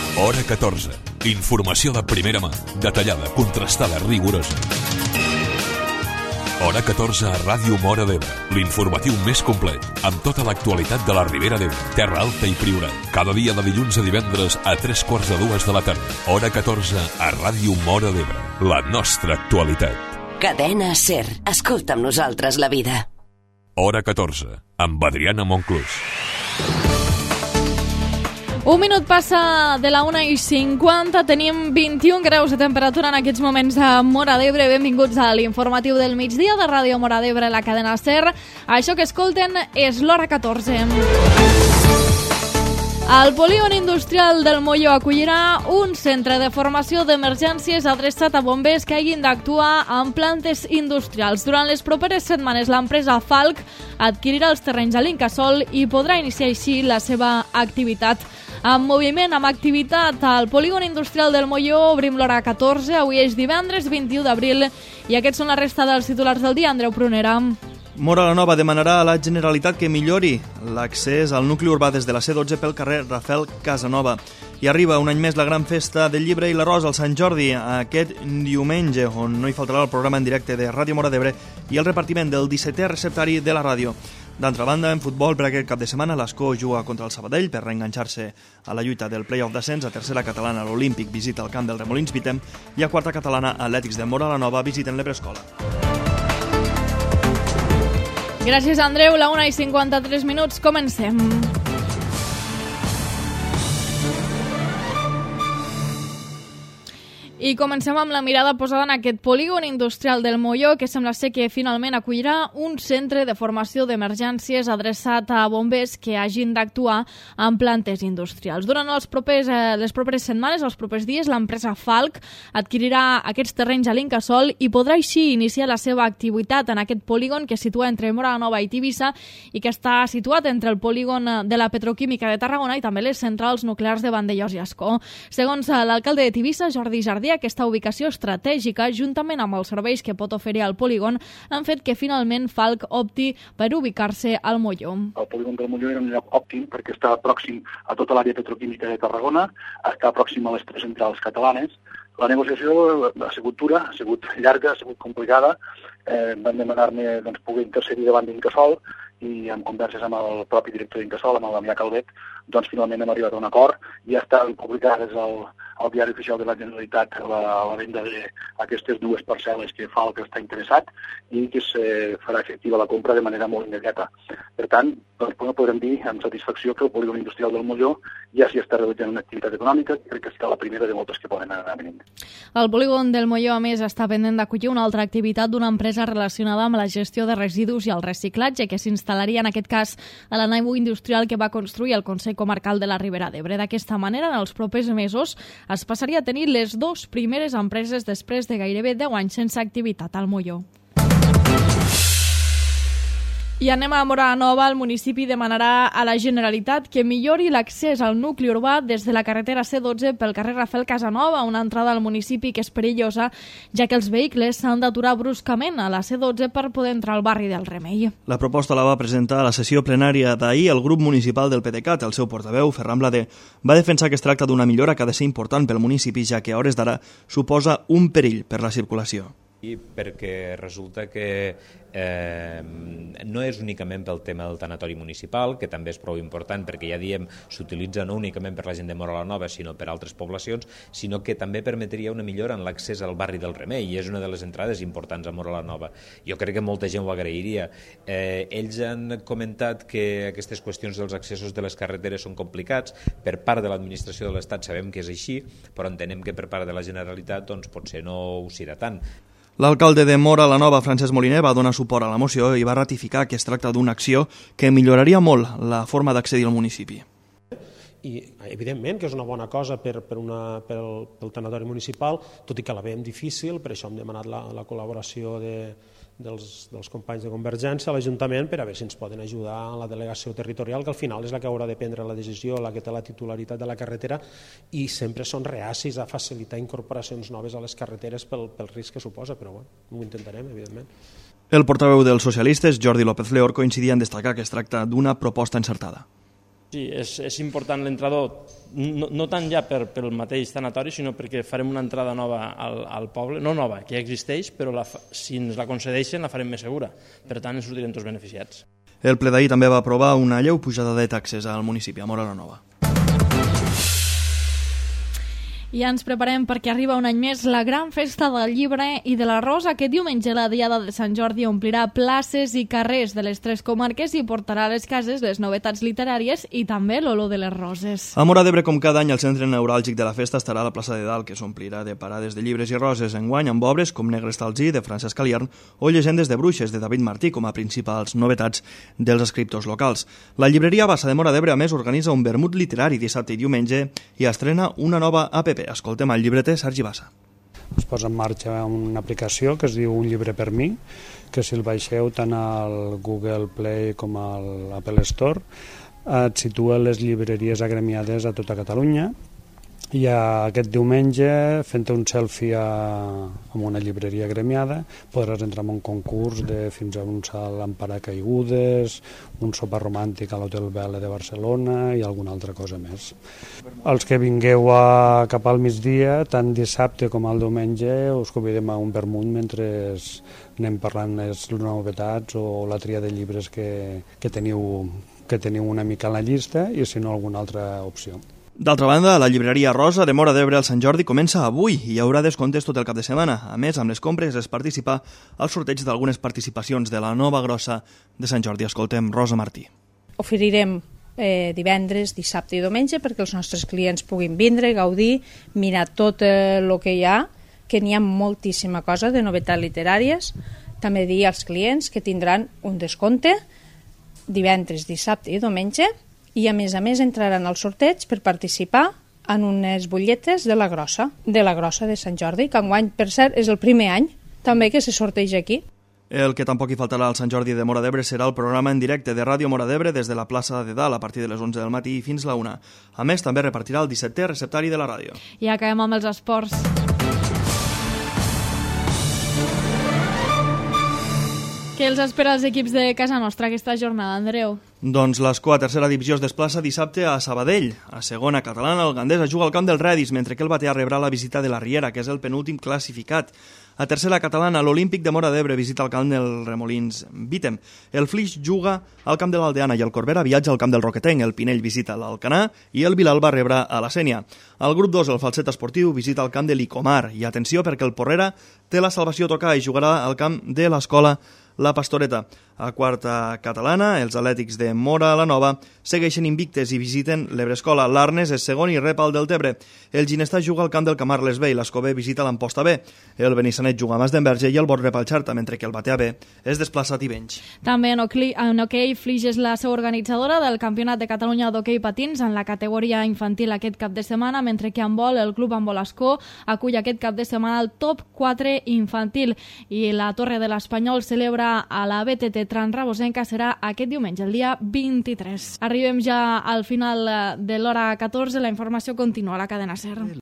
Hora 14. Informació de primera mà, detallada, contrastada, rigorosa. Hora 14 a Ràdio Móra d'Ebre, l'informatiu més complet, amb tota l'actualitat de la Ribera d'Ebre, Terra Alta i Priorat. Cada dia de dilluns a divendres a 3:45 de la tarda. Hora 14 a Ràdio Móra d'Ebre, la nostra actualitat. Cadena SER. Escolta amb nosaltres la vida. Hora 14, amb Adriana Monclús. Un minut passa de la 1:50, tenim 21 graus de temperatura en aquests moments a Móra d'Ebre. Benvinguts a l'informatiu del migdia de Ràdio Móra d'Ebre, la cadena SER. Això que escolten és l'Hora 14. El polígon industrial del Molló acollirà un centre de formació d'emergències adreçat a bombers que hagin d'actuar en plantes industrials. Durant les properes setmanes, l'empresa Falc adquirirà els terrenys a l'Incasòl i podrà iniciar així la seva activitat. En moviment, amb activitat al polígon industrial del Molló, obrim l'Hora 14. Avui és divendres 21 d'abril i aquests són la resta dels titulars del dia. Andreu Prunera. Móra la Nova demanarà a la Generalitat que millori l'accés al nucli urbà des de la C12 pel carrer Rafael Casanova. I arriba un any més la gran festa del llibre i l'arròs al Sant Jordi aquest diumenge, on no hi faltarà el programa en directe de Ràdio Móra d'Ebre i el repartiment del 17è receptari de la ràdio. D'altra banda, en futbol, per aquest cap de setmana, l'Escó juga contra el Sabadell per reenganxar-se a la lluita del play-off d'ascens. A tercera catalana, l'Olímpic visita el camp del Remolins Vitem i a quarta catalana, Atlètics de Móra la Nova visiten l'Ebrescola. Gràcies, Andreu. La 1:53, comencem. I comencem amb la mirada posada en aquest polígon industrial del Molló, que sembla ser que finalment acollirà un centre de formació d'emergències adreçat a bombers que hagin d'actuar en plantes industrials. Durant les properes setmanes, els propers dies, l'empresa Falc adquirirà aquests terrenys a l'Incasòl i podrà així iniciar la seva activitat en aquest polígon que es situa entre Móra la Nova i Tivissa i que està situat entre el polígon de la Petroquímica de Tarragona i també les centrals nuclears de Vandellòs i Ascó. Segons l'alcalde de Tivissa, Jordi Jardí, aquesta ubicació estratègica, juntament amb els serveis que pot oferir al polígon, han fet que finalment Falc opti per ubicar-se al Molló. El polígon del Molló era un lloc òptim perquè està pròxim a tota l'àrea petroquímica de Tarragona, està pròxim a les tres centrals catalanes. La negociació ha sigut dura, ha sigut llarga, ha sigut complicada. Van demanar-me poder intercedir davant d'Incasòl i en converses amb el propi director d'Incasòl, amb el Damià Calvet, finalment hem arribat a un acord i ja estan publicades al diari oficial de la Generalitat la venda d'aquestes dues parcel·les que Falc està interessat i que se farà efectiva la compra de manera molt immediata. Per tant, podrem dir amb satisfacció que el polígon industrial del Molló ja s'hi està realitzant una activitat econòmica, crec que serà la primera de moltes que poden anar venint. El polígon del Molló, a més, està pendent d'acollir una altra activitat d'una empresa relacionada amb la gestió de residus i el reciclatge, que s'instal·laria en aquest cas a la nau industrial que va construir el Consell Comarcal de la Ribera d'Ebre. D'aquesta manera, en els propers mesos, es passaria a tenir les dues primeres empreses després de gairebé 10 anys sense activitat al Molló. I anem a Móra la Nova. El municipi demanarà a la Generalitat que millori l'accés al nucli urbà des de la carretera C12 pel carrer Rafael Casanova, una entrada al municipi que és perillosa, ja que els vehicles s'han d'aturar bruscament a la C12 per poder entrar al barri del Remei. La proposta la va presentar a la sessió plenària d'ahir el grup municipal del PDeCAT. El seu portaveu, Ferran Blader, va defensar que es tracta d'una millora que ha de ser important pel municipi, ja que a hores d'ara suposa un perill per la circulació. I perquè resulta que no és únicament pel tema del tanatori municipal, que també és prou important perquè ja diem s'utilitza no únicament per la gent de Móra la Nova sinó per altres poblacions, sinó que també permetria una millora en l'accés al barri del Remei i és una de les entrades importants a Móra la Nova. Jo crec que molta gent ho agrairia. Ells han comentat que aquestes qüestions dels accessos de les carreteres són complicats. Per part de l'administració de l'Estat sabem que és així, però entenem que per part de la Generalitat potser no ho serà tant. L'alcalde de Móra la Nova, Francesc Moliner, va donar suport a la moció i va ratificar que es tracta d'una acció que milloraria molt la forma d'accedir al municipi. I evidentment que és una bona cosa pel tanatori municipal, tot i que la veiem difícil, per això hem demanat la col·laboració dels companys de Convergència a l'Ajuntament per a veure si ens poden ajudar a la delegació territorial, que al final és la que haurà de prendre la decisió, la que té la titularitat de la carretera, i sempre són reacis a facilitar incorporacions noves a les carreteres pel risc que suposa, però bueno, ho intentarem, evidentment. El portaveu dels socialistes, Jordi López Leor, coincidia en destacar que es tracta d'una proposta encertada. Sí, és important l'entrador, no tant ja pel mateix tanatori, sinó perquè farem una entrada nova al poble, no nova, que ja existeix, però si ens la concedeixen la farem més segura. Per tant, ens sortirem tots beneficiats. El ple d'ahir també va aprovar una lleu pujada de taxes al municipi, a Móra la Nova. I ens preparem perquè arriba un any més la gran festa del llibre i de l'arròs. Aquest diumenge la Diada de Sant Jordi omplirà places i carrers de les 3 comarques i portarà a les cases les novetats literàries i també l'olor de les roses. A Móra d'Ebre, com cada any, el centre neuràlgic de la festa estarà a la plaça de Dalt, que s'omplirà de parades de llibres i roses, enguany amb obres com Negre Estalzí, de Francesc Aliern, o Llegendes de Bruixes, de David Martí, com a principals novetats dels escriptors locals. La llibreria Bassa de Móra d'Ebre, a més, organitza un vermut literari dissabte i diumenge i estrena una nova app. Escoltem el llibreter Sergi Bassa. Es posa en marxa una aplicació que es diu Un llibre per mi, que si el baixeu tant al Google Play com a l'Apple Store et situa les llibreries agremiades a tota Catalunya. I aquest diumenge, fent un selfie amb una llibreria agremiada, podràs entrar en un concurs de fins a un salt en paracaigudes, un sopar romàntic a l'Hotel Vela de Barcelona i alguna altra cosa més. Els que vingueu cap al migdia, tant dissabte com al diumenge, us convidem a un vermut mentre anem parlant les novetats o la tria de llibres que teniu una mica en la llista i si no alguna altra opció. D'altra banda, la llibreria Rosa de Móra d'Ebre al Sant Jordi comença avui i hi haurà descomptes tot el cap de setmana. A més, amb les compres es participa al sorteig d'algunes participacions de la nova grossa de Sant Jordi. Escoltem Rosa Martí. Oferirem divendres, dissabte i diumenge perquè els nostres clients puguin vindre, gaudir, mirar tot el que hi ha, que n'hi ha moltíssima cosa de novetats literàries. També dir als clients que tindran un descompte divendres, dissabte i diumenge i a més entraran al sorteig per participar en unes butlletes de la grossa de Sant Jordi, que enguany, per cert, és el primer any també que se sorteja aquí. El que tampoc hi faltarà al Sant Jordi de Móra d'Ebre serà el programa en directe de Ràdio Móra d'Ebre des de la plaça de Dalt a partir de les 11 del matí fins la 1. A més, també repartirà el 17è receptari de la ràdio. I acabem amb els esports. Què els espera als equips de casa nostra aquesta jornada, Andreu? Doncs l'Escó a tercera divisió es desplaça dissabte a Sabadell. A segona catalana, el Gandesa juga al camp del Redis, mentre que el Batea rebrà la visita de la Riera, que és el penúltim classificat. A tercera catalana, l'Olímpic de Móra d'Ebre visita el camp del Remolins Vítem. El Flix juga al camp de l'Aldeana i el Corbera viatja al camp del Roquetenc. El Pinell visita l'Alcanar i el Vilalba rebrà a la Sènia. Al grup 2, el Falset Esportiu visita el camp de l'Icomar. I atenció perquè el Porrera té la salvació a tocar i jugarà al camp de l'Escola La Pastoreta. A quarta catalana, els Atlètics de Móra la Nova segueixen invictes i visiten l'Ebrescola. L'Arnes és segon i rep el Deltebre. El Ginestà juga al camp del Camarles B i l'Escobé visita l'Amposta B. El Benissanet juga a Mas d'Enverge i el Bot rep el Xarta, mentre que el Batea B és desplaçat i Benys. També en hoquei, Flix és la seu organitzadora del Campionat de Catalunya d'hoquei patins en la categoria infantil aquest cap de setmana, mentre que en vol el Club Handbol Escó acull aquest cap de setmana el top 4 infantil i la Torre de l'Espanyol celebra a la BTT Transrabosenca serà aquest diumenge, el dia 23. Arribem ja al final de l'hora 14, la informació continua a la cadena SER.